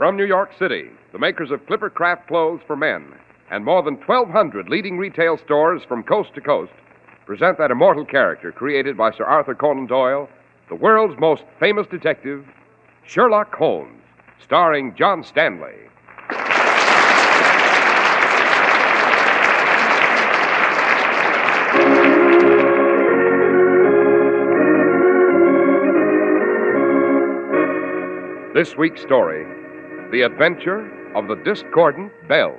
From New York City, the makers of Clipper Craft clothes for men and more than 1,200 leading retail stores from coast to coast present that immortal character created by Sir Arthur Conan Doyle, the world's most famous detective, Sherlock Holmes, starring John Stanley. This week's story, The Adventure of the Discordant Bells.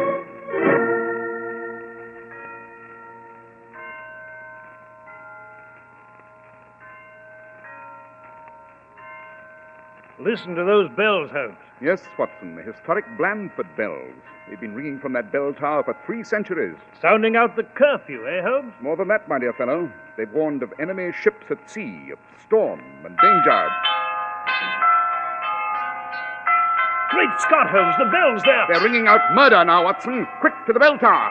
Listen to those bells, Holmes. Yes, Watson, the historic Blandford bells. They've been ringing from that bell tower for 3 centuries. Sounding out the curfew, eh, Holmes? More than that, my dear fellow. They've warned of enemy ships at sea, of storm and danger. Great Scott, Holmes, the bells there. They're ringing out murder now, Watson. Quick to the bell tower.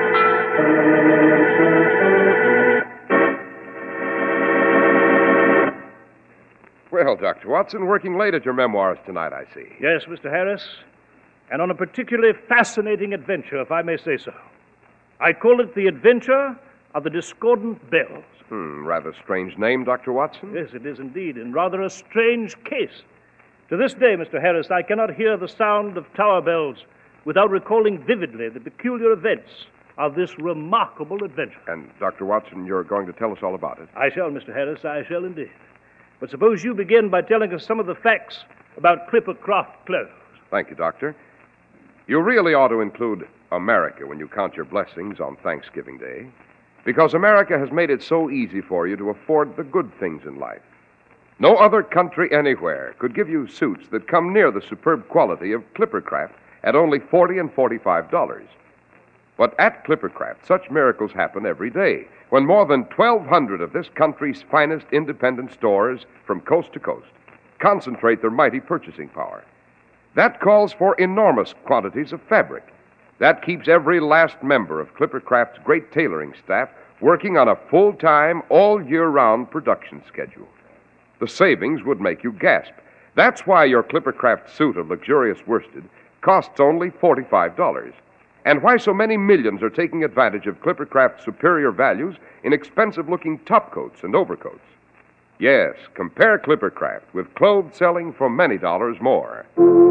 Well, Dr. Watson, working late at your memoirs tonight, I see. Yes, Mr. Harris, and on a particularly fascinating adventure, if I may say so. I call it The Adventure of the Discordant Bells. Rather strange name, Dr. Watson. Yes, it is indeed, and rather a strange case. To this day, Mr. Harris, I cannot hear the sound of tower bells without recalling vividly the peculiar events of this remarkable adventure. And, Dr. Watson, you're going to tell us all about it. I shall, Mr. Harris, I shall indeed. But suppose you begin by telling us some of the facts about Clipper Craft clothes. Thank you, Doctor. You really ought to include America when you count your blessings on Thanksgiving Day, because America has made it so easy for you to afford the good things in life. No other country anywhere could give you suits that come near the superb quality of Clippercraft at only $40 and $45. But at Clippercraft, such miracles happen every day when more than 1,200 of this country's finest independent stores from coast to coast concentrate their mighty purchasing power. That calls for enormous quantities of fabric. That keeps every last member of Clippercraft's great tailoring staff working on a full-time, all-year-round production schedule. The savings would make you gasp. That's why your Clippercraft suit of luxurious worsted costs only $45. And why so many millions are taking advantage of Clippercraft's superior values in expensive-looking topcoats and overcoats. Yes, compare Clippercraft with clothes selling for many dollars more.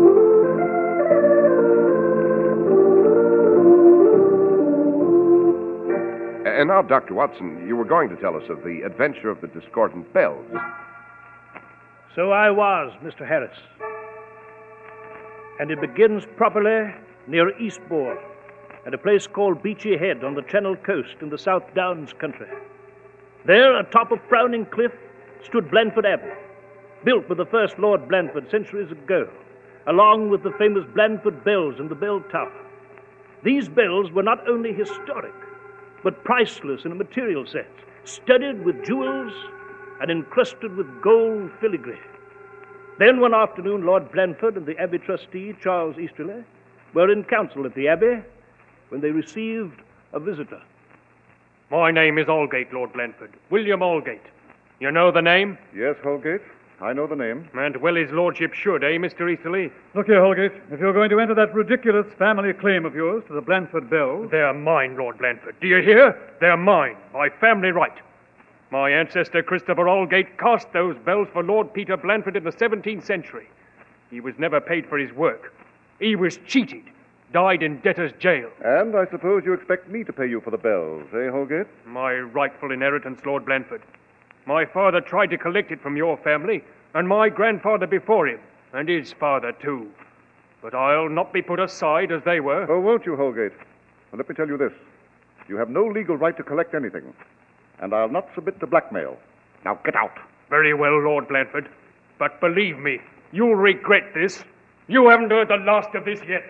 And now, Dr. Watson, you were going to tell us of the adventure of the Discordant Bells. So I was, Mr. Harris. And it begins properly near Eastbourne, at a place called Beachy Head on the Channel Coast in the South Downs country. There, atop a frowning cliff, stood Blandford Abbey, built by the first Lord Blandford centuries ago, along with the famous Blandford bells in the bell tower. These bells were not only historic, but priceless in a material sense, studded with jewels and encrusted with gold filigree. Then one afternoon, Lord Blandford and the Abbey trustee, Charles Easterly, were in council at the Abbey when they received a visitor. My name is Aldgate, Lord Blandford. William Aldgate. You know the name? Yes, Holgate. I know the name. And well his lordship should, eh, Mr. Easterly? Look here, Holgate. If you're going to enter that ridiculous family claim of yours to the Blandford bells... They're mine, Lord Blandford. Do you hear? They're mine, by family right. My ancestor, Christopher Aldgate, cast those bells for Lord Peter Blandford in the 17th century. He was never paid for his work. He was cheated. Died in debtor's jail. And I suppose you expect me to pay you for the bells, eh, Holgate? My rightful inheritance, Lord Blandford. My father tried to collect it from your family, and my grandfather before him, and his father, too. But I'll not be put aside as they were. Oh, won't you, Holgate? Well, let me tell you this. You have no legal right to collect anything, and I'll not submit to blackmail. Now get out. Very well, Lord Blandford. But believe me, you'll regret this. You haven't heard the last of this yet.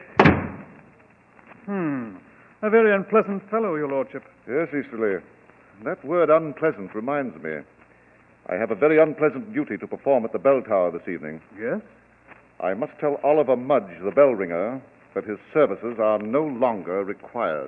A very unpleasant fellow, your lordship. Yes, Easterly. That word unpleasant reminds me. I have a very unpleasant duty to perform at the bell tower this evening. Yes? I must tell Oliver Mudge, the bell ringer, that his services are no longer required.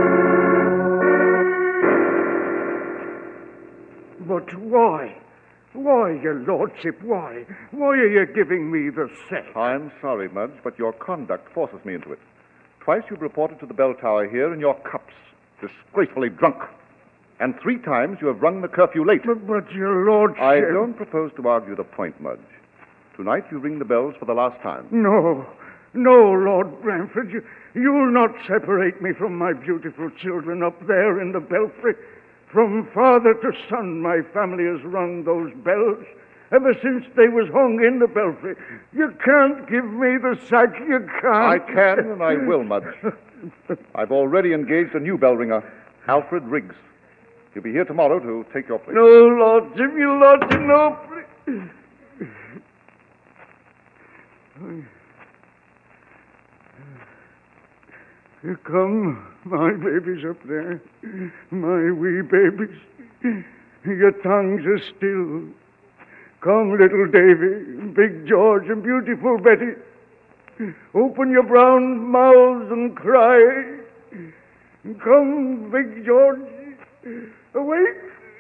But why? Why, your lordship, why? Why are you giving me the sack? I'm sorry, Mudge, but your conduct forces me into it. Twice you've reported to the bell tower here in your cups, disgracefully drunk. And 3 times you have rung the curfew late. But your lordship... I don't propose to argue the point, Mudge. Tonight you ring the bells for the last time. No, Lord Blandford. You'll not separate me from my beautiful children up there in the belfry. From father to son, my family has rung those bells ever since they was hung in the belfry. You can't give me the sack, you can't. I can and I will, Mudge. I've already engaged a new bell ringer, Alfred Riggs. He'll be here tomorrow to take your place. No, lordship, you lordship, no. Here come my babies up there, my wee babies. Your tongues are still. Come, little Davy, Big George, and beautiful Betty. Open your brown mouths and cry. Come, Big George, awake.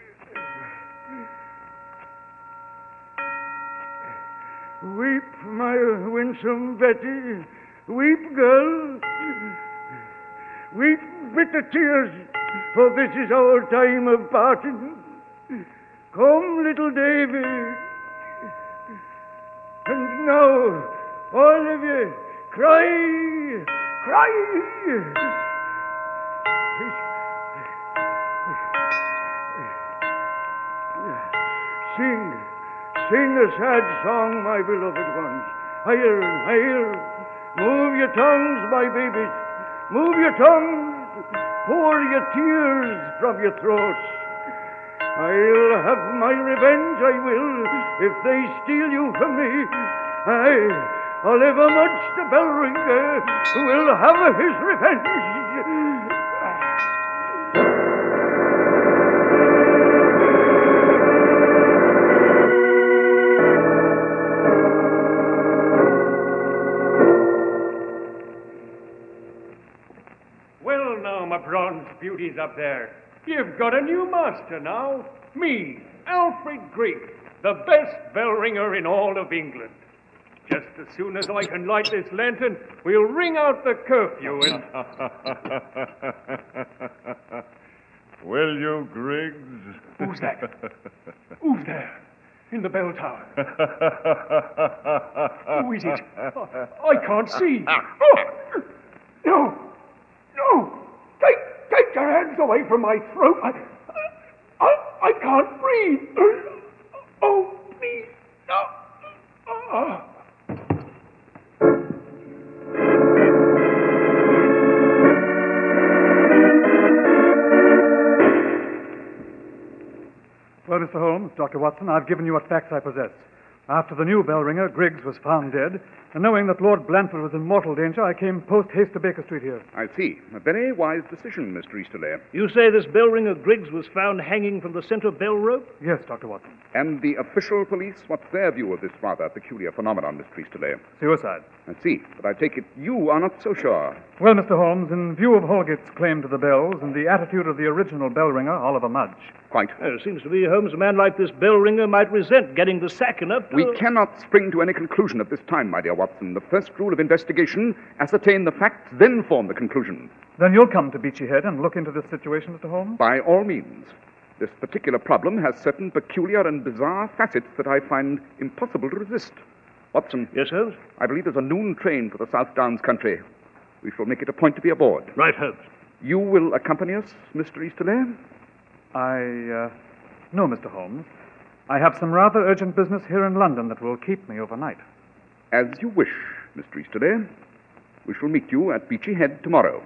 Weep, my winsome Betty, weep, girl. Weep bitter tears, for this is our time of parting. Come, little Davy. And now, all of you, cry, cry. Sing a sad song, my beloved ones. Higher and higher. Move your tongues, my babies. Move your tongues. Pour your tears from your throats. I'll have my revenge, I will, if they steal you from me. Aye, Oliver Mudge the bell ringer will have his revenge. Well, now, my bronze beauties up there, you've got a new master now. Me, Alfred Griggs, the best bell ringer in all of England. Just as soon as I can light this lantern, we'll ring out the curfew and... Will you, Griggs? Who's that? Who's there? In the bell tower. Who is it? I can't see. Oh! No! No! Take your hands away from my throat. I can't breathe. Oh, please. No. Oh. Well, Mr. Holmes, Dr. Watson, I've given you what facts I possess. After the new bell ringer, Griggs, was found dead, and knowing that Lord Blandford was in mortal danger, I came post-haste to Baker Street here. I see. A very wise decision, Mr. Easterley. You say this bell ringer Griggs was found hanging from the center bell rope? Yes, Dr. Watson. And the official police, what's their view of this rather peculiar phenomenon, Mr. Easterley? Suicide. I see. But I take it you are not so sure. Well, Mr. Holmes, in view of Holgate's claim to the bells and the attitude of the original bell ringer, Oliver Mudge. Quite. It seems to me, Holmes, a man like this bell ringer might resent getting the sack enough to... We cannot spring to any conclusion at this time, my dear Watson. The first rule of investigation, ascertain the facts, then form the conclusion. Then you'll come to Beachy Head and look into this situation, Mr. Holmes? By all means. This particular problem has certain peculiar and bizarre facets that I find impossible to resist. Watson. Yes, Holmes? I believe there's a noon train for the South Downs country. We shall make it a point to be aboard. Right, Holmes. You will accompany us, Mr. Easterley? No, Mr. Holmes. I have some rather urgent business here in London that will keep me overnight. As you wish, Mr. Easterley. We shall meet you at Beachy Head tomorrow.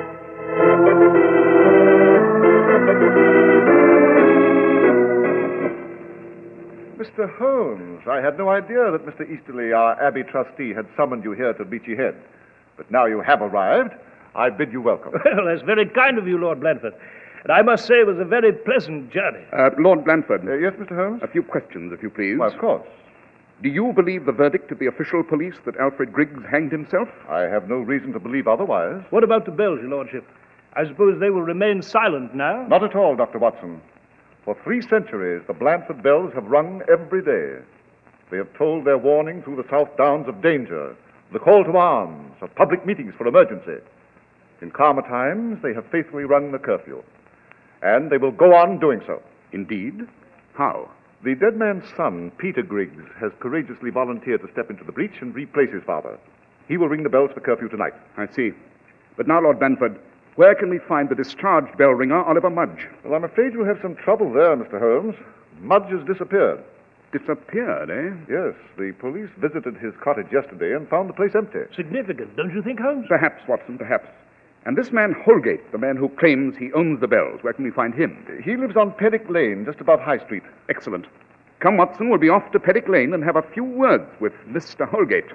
Mr. Holmes, I had no idea that Mr. Easterley, our Abbey trustee, had summoned you here to Beachy Head. But now you have arrived, I bid you welcome. Well, that's very kind of you, Lord Blandford. And I must say it was a very pleasant journey. Lord Blandford. Yes, Mr. Holmes? A few questions, if you please. Well, of course. Do you believe the verdict of the official police that Alfred Griggs hanged himself? I have no reason to believe otherwise. What about the bells, your lordship? I suppose they will remain silent now? Not at all, Dr. Watson. For 3 centuries, the Blandford bells have rung every day. They have tolled their warning through the South Downs of danger, the call to arms, of public meetings for emergency. In calmer times, they have faithfully rung the curfew. And they will go on doing so. Indeed? How? The dead man's son, Peter Griggs, has courageously volunteered to step into the breach and replace his father. He will ring the bells for curfew tonight. I see. But now, Lord Blandford, where can we find the discharged bell ringer, Oliver Mudge? Well, I'm afraid you'll have some trouble there, Mr. Holmes. Mudge has disappeared. Disappeared, eh? Yes, the police visited his cottage yesterday and found the place empty. Significant, don't you think, Holmes? Perhaps, Watson, perhaps. And this man Holgate, the man who claims he owns the bells, where can we find him? He lives on Perrick Lane, just above High Street. Excellent. Come, Watson, we'll be off to Perrick Lane and have a few words with Mr. Holgate.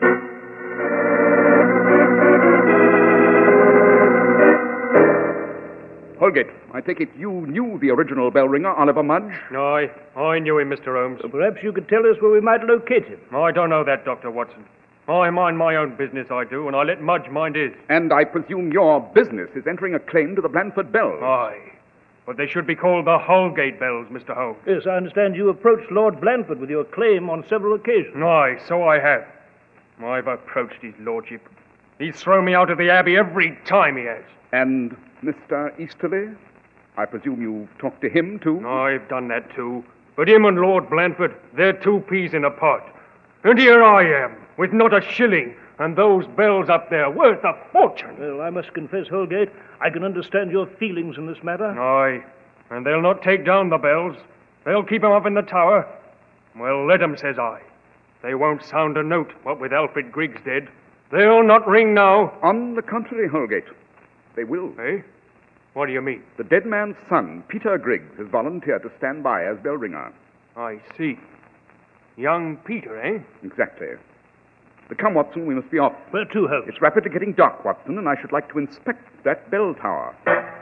Holgate, I take it you knew the original bell ringer, Oliver Mudge? I knew him, Mr. Holmes. So perhaps you could tell us where we might locate him. I don't know that, Dr. Watson. I mind my own business, I do, and I let Mudge mind his. And I presume your business is entering a claim to the Blandford bells. Aye. But they should be called the Holgate bells, Mr. Holmes. Yes, I understand you approached Lord Blandford with your claim on several occasions. Aye, so I have. I've approached his lordship. He's thrown me out of the Abbey every time he has. And Mr. Easterly? I presume you've talked to him, too? I've done that, too. But him and Lord Blandford, they're 2 peas in a pod. And here I am, with not a shilling, and those bells up there worth a fortune. Well, I must confess, Holgate, I can understand your feelings in this matter. Aye, and they'll not take down the bells. They'll keep 'em up in the tower. Well, let 'em, says I. They won't sound a note, what with Alfred Griggs dead. They'll not ring now. On the contrary, Holgate, they will. Eh? What do you mean? The dead man's son, Peter Griggs, has volunteered to stand by as bell ringer. I see. Young Peter, eh? Exactly. But come, Watson, we must be off. Where to, Holmes? It's rapidly getting dark, Watson, and I should like to inspect that bell tower.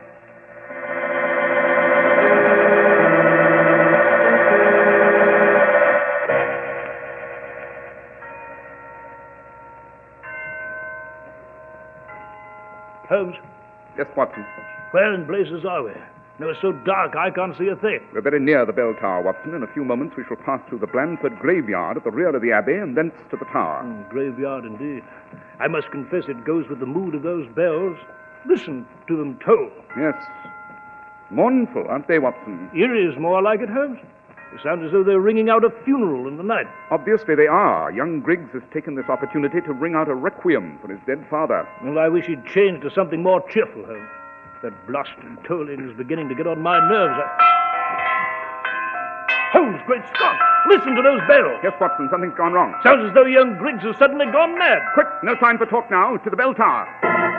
Holmes, Yes, Watson. where in blazes are we? No, it's so dark I can't see a thing. We're very near the bell tower, Watson. In a few moments we shall pass through the Blandford graveyard at the rear of the Abbey and thence to the tower. Graveyard indeed. I must confess it goes with the mood of those bells. Listen to them toll. Yes. Mournful, aren't they, Watson? Eerie is more like it, Holmes. They sound as though they're ringing out a funeral in the night. Obviously they are. Young Griggs has taken this opportunity to ring out a requiem for his dead father. Well, I wish he'd changed to something more cheerful, Holmes. That blasted tolling is beginning to get on my nerves. Holmes, great Scott! Listen to those bells! Yes, Watson, something's gone wrong. Sounds as though young Griggs has suddenly gone mad. Quick, no time for talk now. To the bell tower.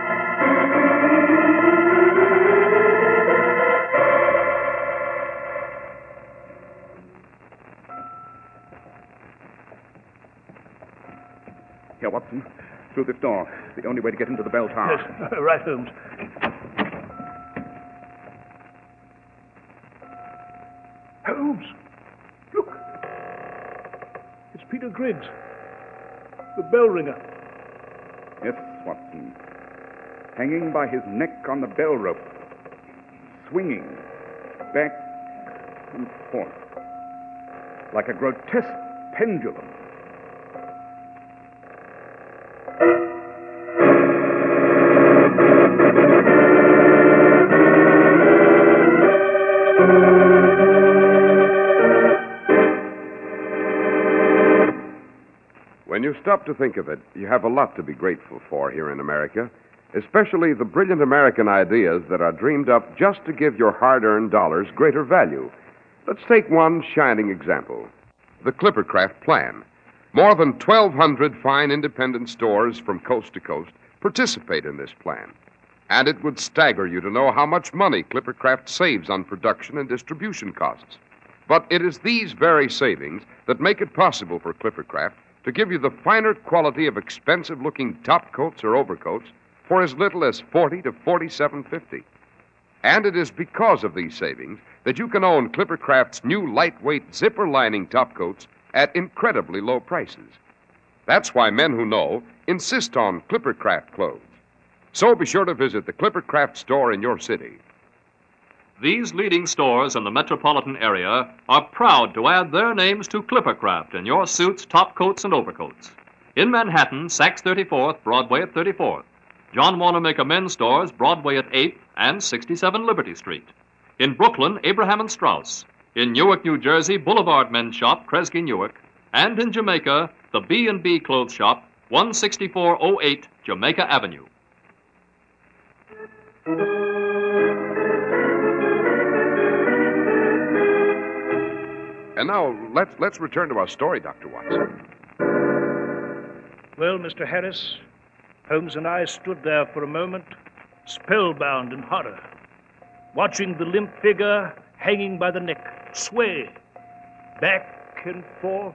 Here, Watson. Through this door. It's the only way to get into the bell tower. Yes, right, Holmes. Holmes, look. It's Peter Griggs, the bell ringer. Yes, Watson. Hanging by his neck on the bell rope. Swinging back and forth. Like a grotesque pendulum. When you stop to think of it, you have a lot to be grateful for here in America, especially the brilliant American ideas that are dreamed up just to give your hard-earned dollars greater value. Let's take one shining example, the Clippercraft Plan. More than 1,200 fine independent stores from coast to coast participate in this plan. And it would stagger you to know how much money Clippercraft saves on production and distribution costs. But it is these very savings that make it possible for Clippercraft to give you the finer quality of expensive-looking top coats or overcoats for as little as $40 to $47.50. And it is because of these savings that you can own Clippercraft's new lightweight zipper-lining top coats at incredibly low prices. That's why men who know insist on Clippercraft clothes. So be sure to visit the Clippercraft store in your city. These leading stores in the metropolitan area are proud to add their names to Clippercraft in your suits, top coats, and overcoats. In Manhattan, Saks 34th, Broadway at 34th. John Wanamaker Men's Stores, Broadway at 8th and 67 Liberty Street. In Brooklyn, Abraham and Strauss. In Newark, New Jersey, Boulevard Men's Shop, Kresge Newark. And in Jamaica, the B&B Clothes Shop, 16408 Jamaica Avenue. And now, let's return to our story, Dr. Watson. Well, Mr. Harris, Holmes and I stood there for a moment, spellbound in horror, watching the limp figure hanging by the neck sway back and forth,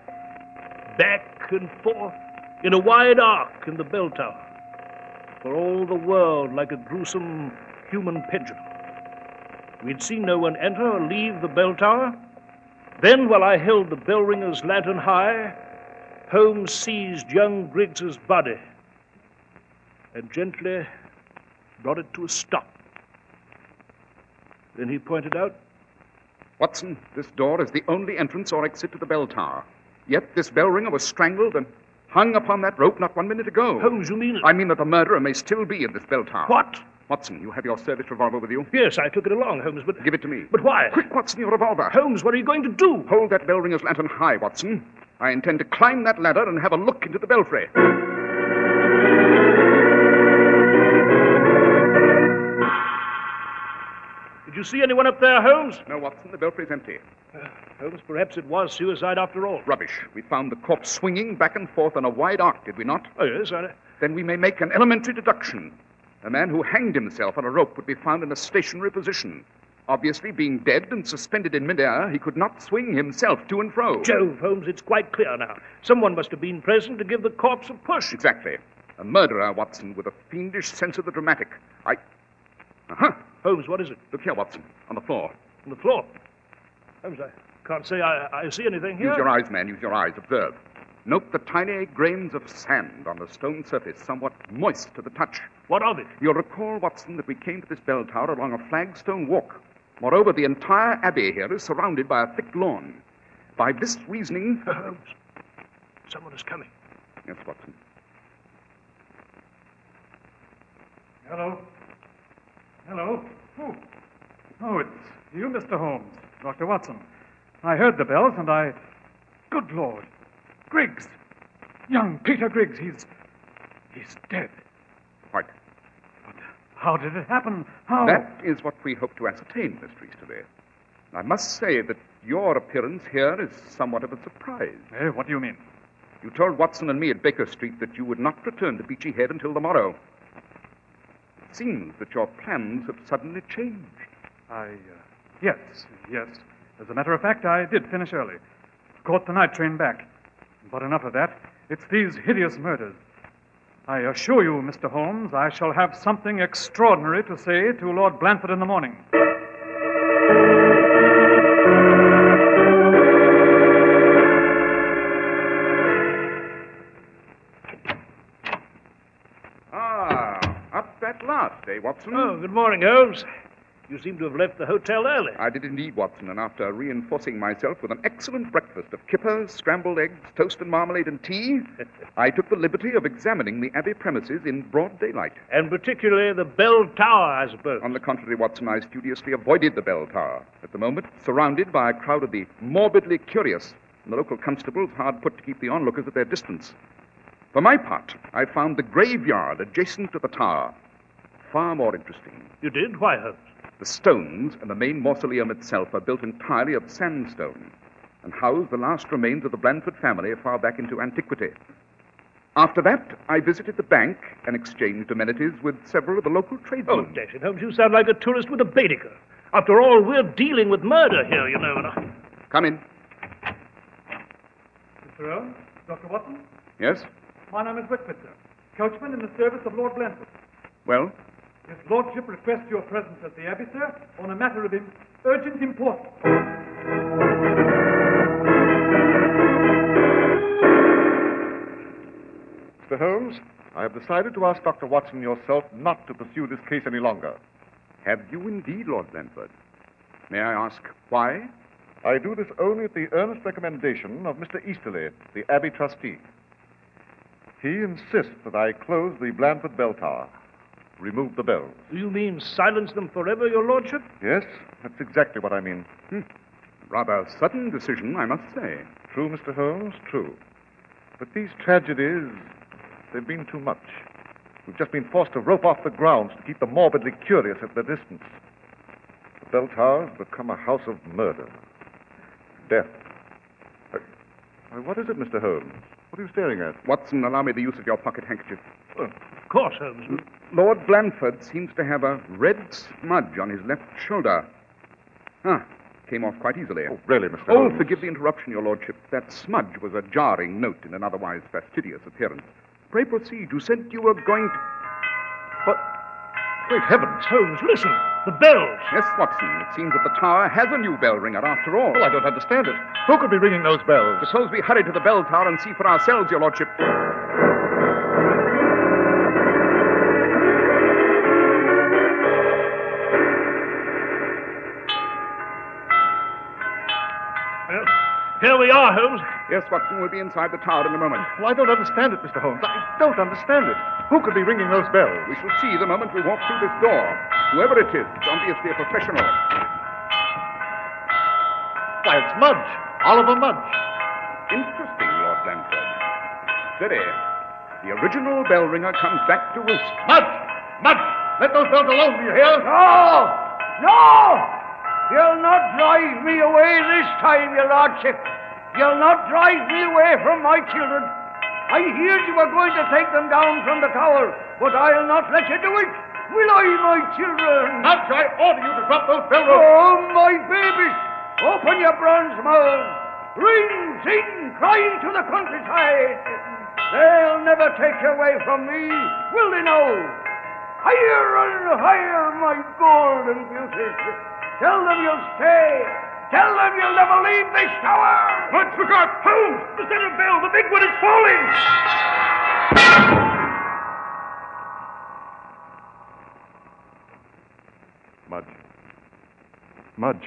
in a wide arc in the bell tower, for all the world like a gruesome human pendulum. We'd seen no one enter or leave the bell tower. Then, while I held the bell ringer's lantern high, Holmes seized young Griggs's body and gently brought it to a stop. Then he pointed out, Watson, this door is the only entrance or exit to the bell tower. Yet this bell ringer was strangled and hung upon that rope not 1 minute ago. Holmes, you mean... I mean that the murderer may still be in this bell tower. What? Watson, you have your service revolver with you? Yes, I took it along, Holmes, but... Give it to me. But why? Quick, Watson, your revolver. Holmes, what are you going to do? Hold that bell ringer's lantern high, Watson. I intend to climb that ladder and have a look into the belfry. Did you see anyone up there, Holmes? No, Watson, the belfry's empty. Holmes, perhaps it was suicide after all. Rubbish. We found the corpse swinging back and forth on a wide arc, did we not? Oh, yes, Then we may make an elementary deduction. A man who hanged himself on a rope would be found in a stationary position. Obviously, being dead and suspended in midair, he could not swing himself to and fro. Jove, Holmes, it's quite clear now. Someone must have been present to give the corpse a push. Exactly. A murderer, Watson, with a fiendish sense of the dramatic. Holmes, what is it? Look here, Watson, on the floor. On the floor? Holmes, I can't say I see anything here. Use your eyes, man, use your eyes. Observe. Note the tiny grains of sand on the stone surface, somewhat moist to the touch. What of it? You'll recall, Watson, that we came to this bell tower along a flagstone walk. Moreover, the entire abbey here is surrounded by a thick lawn. By this reasoning... Holmes, someone is coming. Yes, Watson. Hello? Oh, it's you, Mr. Holmes. Dr. Watson. I heard the bells, and I... Good Lord. Griggs. Young Peter Griggs. He's dead. Right. But how did it happen? How... That is what we hope to ascertain, Mr. Easterby. I must say that your appearance here is somewhat of a surprise. What do you mean? You told Watson and me at Baker Street that you would not return to Beachy Head until the morrow. It seems that your plans have suddenly changed. Yes. As a matter of fact, I did finish early. Caught the night train back. But enough of that. It's these hideous murders. I assure you, Mr. Holmes, I shall have something extraordinary to say to Lord Blandford in the morning. Up at last, eh, Watson? Oh, good morning, Holmes. You seem to have left the hotel early. I did indeed, Watson, and after reinforcing myself with an excellent breakfast of kippers, scrambled eggs, toast and marmalade and tea, I took the liberty of examining the Abbey premises in broad daylight. And particularly the bell tower, I suppose. On the contrary, Watson, I studiously avoided the bell tower. At the moment, surrounded by a crowd of the morbidly curious, and the local constables hard put to keep the onlookers at their distance. For my part, I found the graveyard adjacent to the tower far more interesting. You did? Why, Holmes? The stones and the main mausoleum itself are built entirely of sandstone and house the last remains of the Blandford family far back into antiquity. After that, I visited the bank and exchanged amenities with several of the local tradesmen. Oh, dash it, Holmes, you sound like a tourist with a Baedeker. After all, we're dealing with murder here, you know. Come in. Mr. Holmes? Dr. Watson? Yes? My name is Whitford, sir. Coachman in the service of Lord Blandford. Well? His Lordship requests your presence at the Abbey, sir, on a matter of urgent importance. Mr. Holmes, I have decided to ask Dr. Watson yourself not to pursue this case any longer. Have you indeed, Lord Blandford? May I ask why? I do this only at the earnest recommendation of Mr. Easterly, the Abbey trustee. He insists that I close the Blandford bell tower, remove the bells. You mean silence them forever, your lordship? Yes, that's exactly what I mean. Rather sudden decision, I must say. True, Mr. Holmes, true. But these tragedies, they've been too much. We've just been forced to rope off the grounds to keep the morbidly curious at their distance. The bell tower's become a house of murder. Death. What is it, Mr. Holmes? What are you staring at? Watson, allow me the use of your pocket handkerchief. Of course, Holmes. Lord Blandford seems to have a red smudge on his left shoulder. Came off quite easily. Oh, really, Mr. Holmes? Forgive the interruption, your lordship. That smudge was a jarring note in an otherwise fastidious appearance. Pray proceed. You said you were going to... But, great heavens. Holmes, listen. The bells. Yes, Watson. It seems that the tower has a new bell ringer after all. Oh, I don't understand it. Who could be ringing those bells? Suppose we hurry to the bell tower and see for ourselves, your lordship. Here we are, Holmes. Yes, Watson, we'll be inside the tower in a moment. Well, I don't understand it, Mr. Holmes. I don't understand it. Who could be ringing those bells? We shall see the moment we walk through this door. Whoever it is, it's obviously a professional. Why, it's Mudge. Oliver Mudge. Interesting, Lord Blandford. Steady. The original bell ringer comes back to roost. Mudge! Mudge! Let those bells alone, do you hear? No! No! You'll not drive me away this time, your lordship. You'll not drive me away from my children. I heard you were going to take them down from the tower, but I'll not let you do it. Will I, my children? Mudge, I order you to drop those bell ropes. Oh, my babies, open your bronze mouths. Ring, sing, crying to the countryside. They'll never take you away from me, will they now? Higher and higher, my golden beauties. Tell them you'll stay. Tell them you'll never leave this tower. Mudge, look out! Holmes! The center bell! The big one is falling! Mudge. Mudge.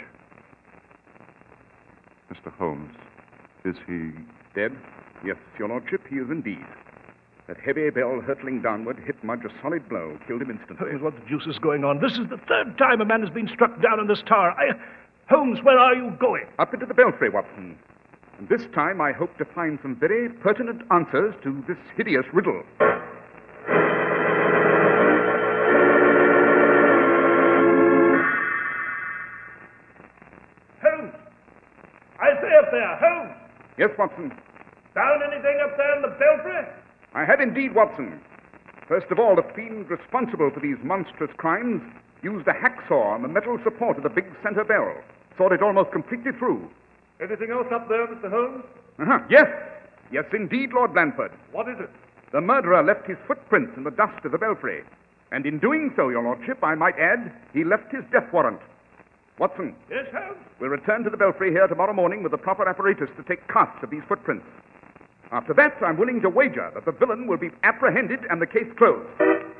Mr. Holmes, is he... Dead? Yes, your lordship, he is indeed. That heavy bell hurtling downward hit Mudge a solid blow, killed him instantly. Holmes, what the deuce is going on? This is the third time a man has been struck down in this tower. Holmes, where are you going? Up into the belfry, Watson. And this time I hope to find some very pertinent answers to this hideous riddle. Holmes! I say up there, Holmes! Yes, Watson. Found anything up there in the belfry? I had indeed, Watson. First of all, the fiend responsible for these monstrous crimes used a hacksaw on the metal support of the big center bell. Sawed it almost completely through. Anything else up there, Mr. Holmes? Yes. Yes, indeed, Lord Blandford. What is it? The murderer left his footprints in the dust of the belfry. And in doing so, your lordship, I might add, he left his death warrant. Watson. Yes, Holmes? We'll return to the belfry here tomorrow morning with the proper apparatus to take casts of these footprints. After that, I'm willing to wager that the villain will be apprehended and the case closed.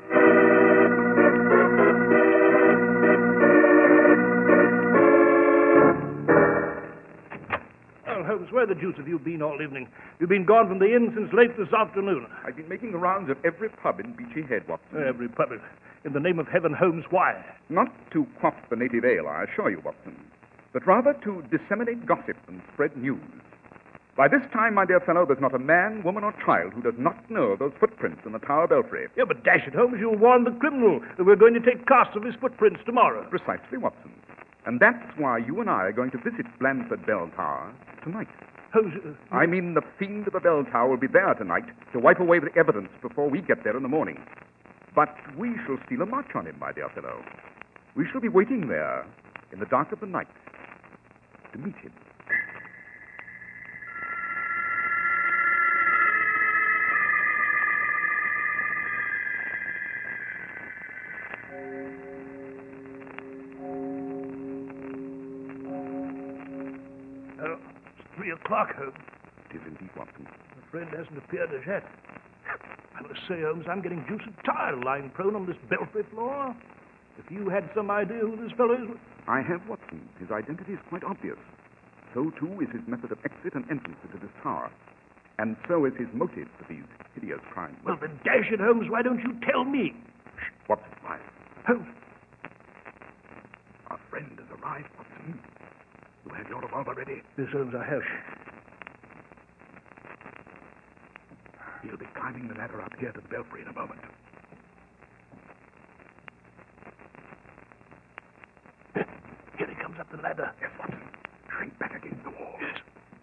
Well, Holmes, where the deuce have you been all evening? You've been gone from the inn since late this afternoon. I've been making the rounds of every pub in Beachy Head, Watson. Every public. In the name of heaven, Holmes, why? Not to quaff the native ale, I assure you, Watson, but rather to disseminate gossip and spread news. By this time, my dear fellow, there's not a man, woman, or child who does not know those footprints in the Tower belfry. Yeah, but dash it, Holmes, you warned the criminal that we're going to take casts of his footprints tomorrow. Precisely, Watson. And that's why you and I are going to visit Blandford Bell Tower tonight. Holmes... I mean, the fiend of the bell tower will be there tonight to wipe away the evidence before we get there in the morning. But we shall steal a march on him, my dear fellow. We shall be waiting there in the dark of the night to meet him. It's 3 o'clock, Holmes. It is indeed, Watson. My friend hasn't appeared as yet. I must say, Holmes, I'm getting deuced tired lying prone on this belfry floor. If you had some idea who this fellow is... I have, Watson. His identity is quite obvious. So, too, is his method of exit and entrance into this tower. And so is his motive for these hideous crimes. Well, then, dash it, Holmes, why don't you tell me? Shh, Watson, quiet. Holmes. Our friend has arrived, Watson. You have your revolver ready? Yes, Holmes, I have. He'll be climbing the ladder up here to the belfry in a moment. Here he comes up the ladder. Yes, Watson. Shrink back against the wall. Yes.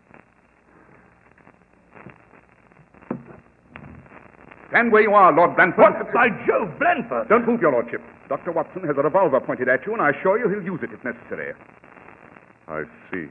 Stand where you are, Lord Blanford. What? By Jove, Blanford! Don't move, your lordship. Dr. Watson has a revolver pointed at you, and I assure you he'll use it if necessary. I see.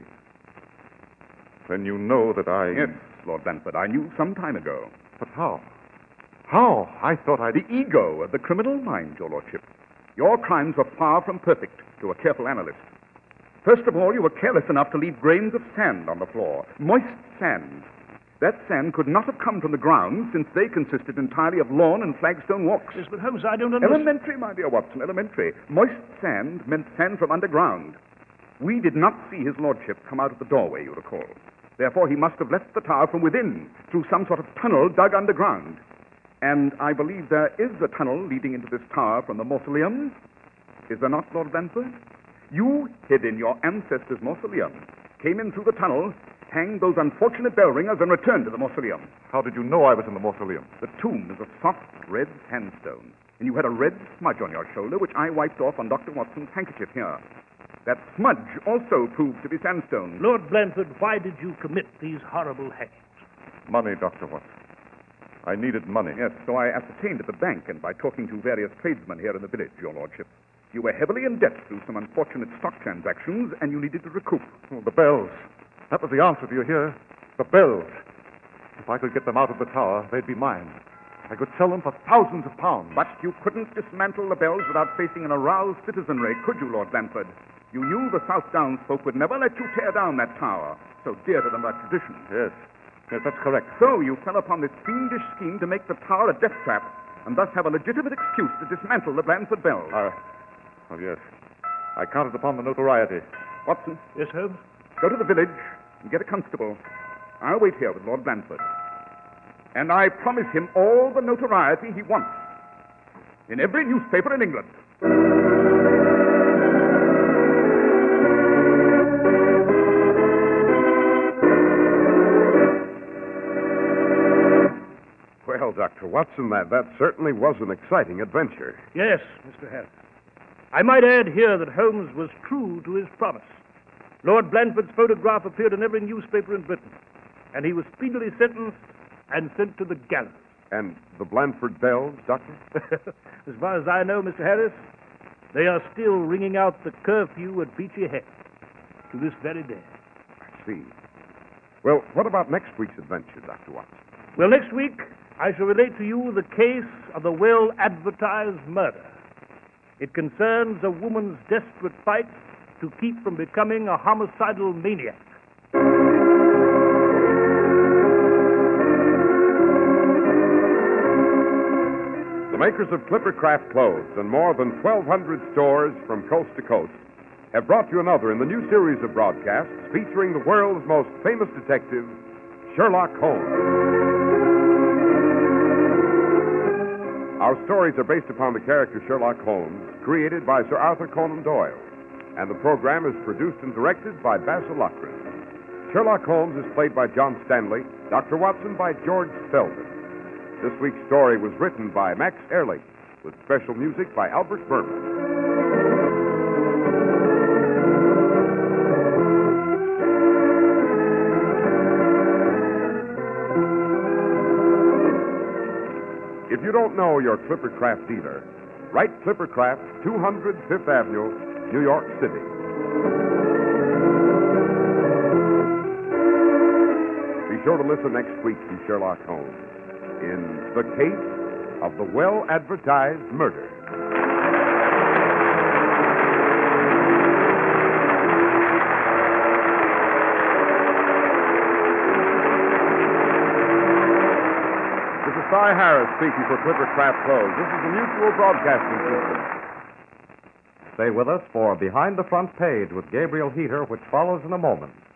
Then you know that I... Yes, Lord Blanford, I knew some time ago. But how? How? I thought I'd... The ego of the criminal mind, your lordship. Your crimes were far from perfect to a careful analyst. First of all, you were careless enough to leave grains of sand on the floor. Moist sand. That sand could not have come from the ground, since they consisted entirely of lawn and flagstone walks. Yes, but Holmes, I don't understand. Elementary, my dear Watson, elementary. Moist sand meant sand from underground. We did not see his lordship come out of the doorway, you recall. Therefore, he must have left the tower from within, through some sort of tunnel dug underground. And I believe there is a tunnel leading into this tower from the mausoleum. Is there not, Lord Blanford? You hid in your ancestors' mausoleum, came in through the tunnel, hanged those unfortunate bell ringers, and returned to the mausoleum. How did you know I was in the mausoleum? The tomb is of soft red sandstone, and you had a red smudge on your shoulder, which I wiped off on Dr. Watson's handkerchief here. That smudge also proved to be sandstone. Lord Blanford, why did you commit these horrible hangings? Money, Dr. Watson. I needed money. Yes, so I ascertained at the bank and by talking to various tradesmen here in the village, your lordship. You were heavily in debt through some unfortunate stock transactions, and you needed to recoup. Oh, the bells. That was the answer, do you hear? The bells. If I could get them out of the tower, they'd be mine. I could sell them for thousands of pounds. But you couldn't dismantle the bells without facing an aroused citizenry, could you, Lord Blanford? You knew the South Downs folk would never let you tear down that tower, so dear to them by tradition. Yes. Yes, that's correct. So you fell upon this fiendish scheme to make the tower a death trap, and thus have a legitimate excuse to dismantle the Blanford bells. Oh, yes. I counted upon the notoriety. Watson. Yes, Holmes? Go to the village and get a constable. I'll wait here with Lord Blanford. And I promise him all the notoriety he wants. In every newspaper in England. Well, Dr. Watson, that certainly was an exciting adventure. Yes, Mr. Harris. I might add here that Holmes was true to his promise. Lord Blanford's photograph appeared in every newspaper in Britain, and he was speedily sentenced and sent to the gallows. And the Blanford bells, Doctor? As far as I know, Mr. Harris, they are still ringing out the curfew at Beachy Head to this very day. I see. Well, what about next week's adventure, Dr. Watson? Well, next week, I shall relate to you the case of the well-advertised murder. It concerns a woman's desperate fight to keep from becoming a homicidal maniac. The makers of Clippercraft clothes and more than 1,200 stores from coast to coast have brought you another in the new series of broadcasts featuring the world's most famous detective, Sherlock Holmes. Our stories are based upon the character Sherlock Holmes, created by Sir Arthur Conan Doyle, and the program is produced and directed by Basil Loughrane. Sherlock Holmes is played by John Stanley, Dr. Watson by George Spelman. This week's story was written by Max Ehrlich, with special music by Albert Berman. If you don't know your Clippercraft dealer, write Clippercraft, 200 Fifth Avenue, New York City. Be sure to listen next week to Sherlock Holmes in The Case of the Well-Advertised Murder. Cy Harris speaking for Clippercraft Clothes. This is the Mutual Broadcasting System. Stay with us for Behind the Front Page with Gabriel Heater, which follows in a moment.